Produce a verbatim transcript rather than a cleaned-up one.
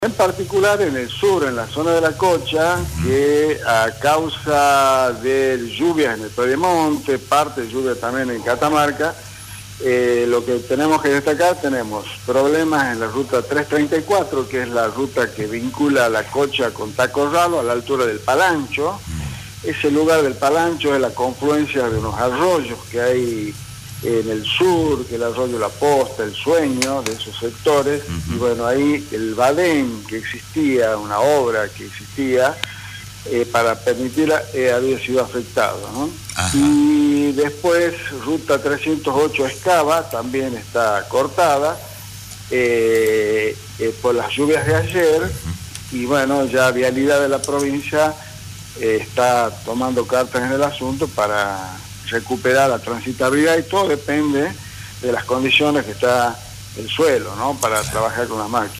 En particular en el sur, en la zona de la Cocha, que a causa de lluvias en el Pedemonte, parte de lluvia también en Catamarca, eh, lo que tenemos que destacar, tenemos problemas en la ruta trescientos treinta y cuatro, que es la ruta que vincula a la Cocha con Tacorralo, a la altura del Palancho. Ese lugar del Palancho es la confluencia de unos arroyos que hay en el sur, que el arroyo La Posta, El Sueño, de esos sectores, uh-huh. Y bueno, ahí el Badén que existía, una obra que existía, eh, para permitirla, eh, había sido afectado, ¿no? Ajá. Y después, ruta trescientos ocho Escava, también está cortada, eh, eh, por las lluvias de ayer, uh-huh. Y bueno, ya Vialidad de la provincia eh, está tomando cartas en el asunto para recuperar la transitabilidad, y todo depende de las condiciones que está el suelo, ¿no?, para trabajar con las máquinas.